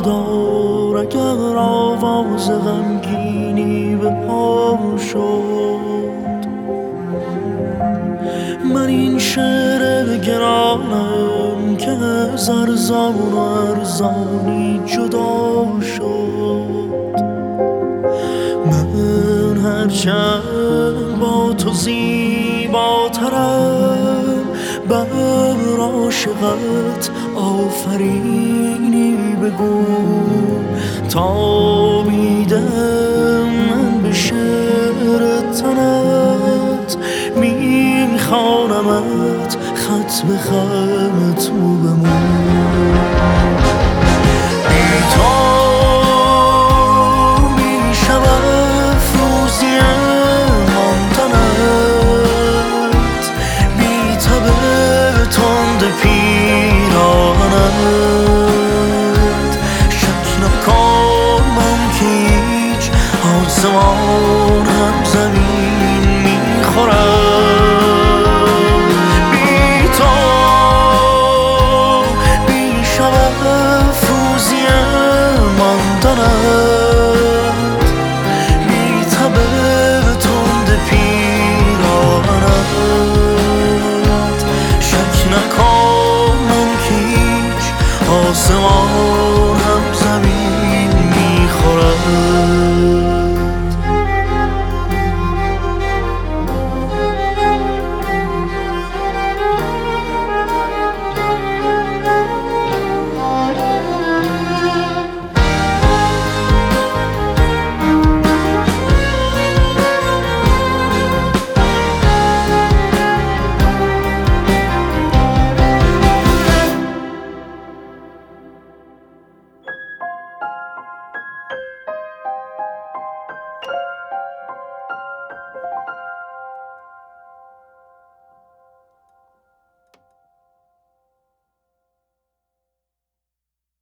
دار اگر آواز غمگینی به پا شد. من این شعر گرانم که از ارزان و ارزانی جدا شد. من هرچند با تو زیباترم، بر عاشقت آفرینی بگو تا میدم من به شعر تنت، میخوانمت خط به خط مو به مو. بی تو میشم افروزی ماندنت، بی تب تند پیراهنت. شک نکن من که هیچ آسمان هم زمین میخورم. بی تو میشم افروزی ماندنت،